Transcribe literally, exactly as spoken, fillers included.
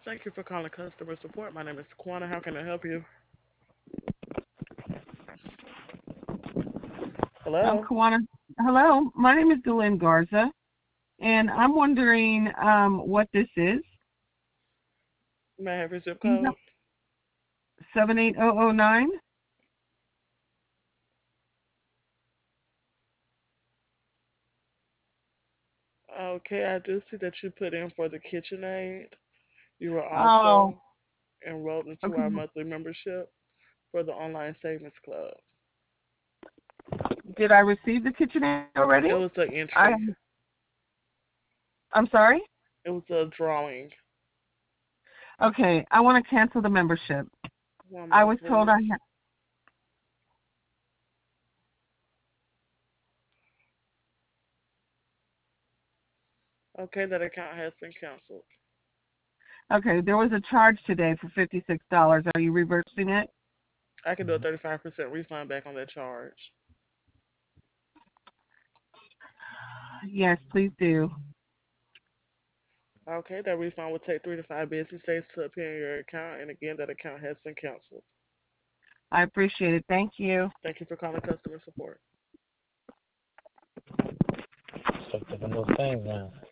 Thank you for calling customer support. My name is Taquana. How can I help you? Um, Hello? Kawana. Hello, my name is Delyn Garza, and I'm wondering um, what this is. May I have your zip Do you code? have seven eight zero zero nine? Okay, I do see that you put in for the KitchenAid. You were Oh, also enrolled into okay. our monthly membership for the Online Savings Club. Did I receive the KitchenAid already? It was an I, entry. I'm sorry? It was a drawing. Okay, I want to cancel the membership. One I moment, was told I please. had. Okay, that account has been canceled. Okay, there was a charge today for fifty-six dollars. Are you reversing it? I can do a thirty-five percent refund back on that charge. Yes, please do. Okay, that refund will take three to five business days to appear in your account, and again, that account has been canceled. I appreciate it. Thank you. Thank you for calling customer support. Start taking those things now.